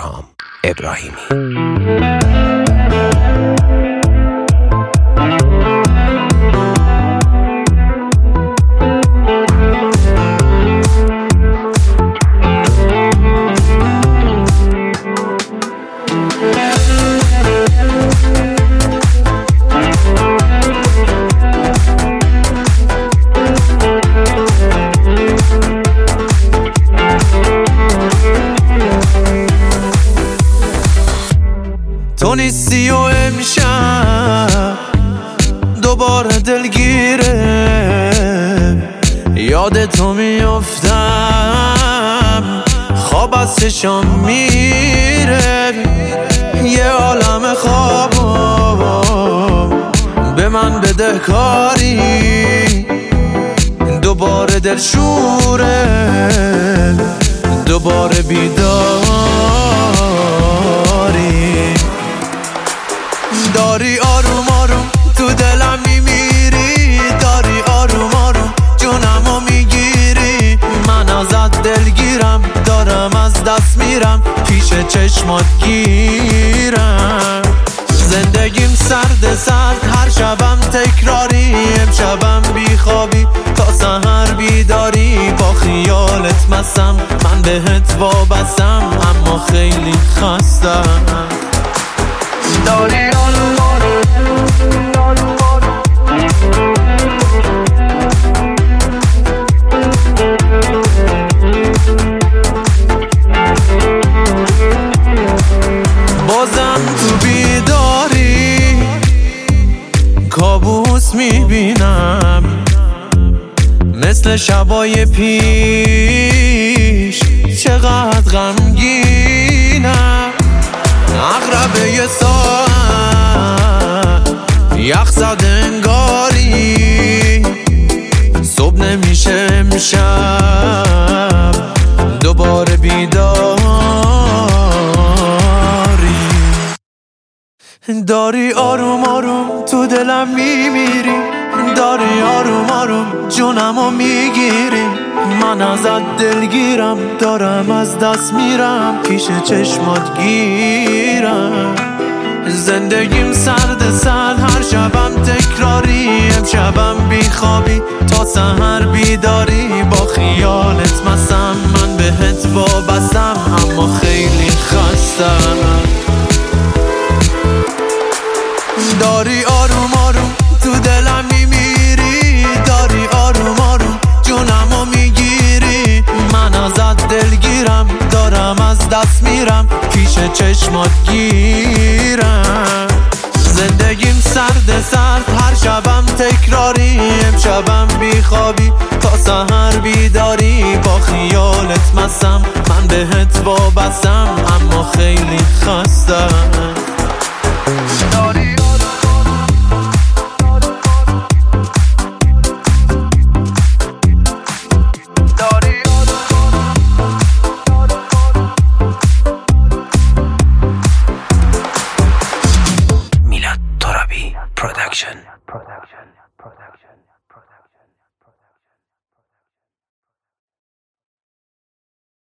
بهرام ابراهیمی. تو نیستی و امشب دوباره دلگیره، یاد تو میافتم، خواب از چشام میره، یه عالم خوابم به من بده کاری، دوباره دلشوره، دوباره بیداری، داری آروم آروم تو دلم میمیری، داری آروم آروم جونمو میگیری، من ازت دلگیرم، دارم از دست میرم، پیش چشمات گیرم، زندگیم سرد سرد، هر شبم تکراری، امشبم بیخوابی تا سحر بیداری، با خیالت مستم، من بهت وابستم، اما خیلی خستم، داری آروم آروم آروم آروم بازم تو بیداری کابوس میبینم، مثل شبای پیش، چقدر غمگینم، عقربه یه ساعت یخ زده انگاری، صبح نمیشه امشب، دوباره بیداری، داری آروم آروم تو دلم میمیری، داری آروم آروم جونمو میگیری، من ازت دلگیرم، دارم از دست میرم، پیش چشمات گیرم، زندگیم سرد سرد، هر شبم تکراری، امشبم بیخوابی تا سحر بیداری، با خیالت مستم، من بهت وابستم، اما خیلی خستم، داری آروم آروم تو دلم میمیری، داری آروم آروم جونمو میگیری، من ازت دلگیرم، دارم از دست میرم، پیش چشمات گیرم، زندگیم سرد سرد، هر شبم تکراری، امشبم بیخوابی تا سحر بیداری، با خیالت مستم، من بهت وابستم، اما خیلی خستم.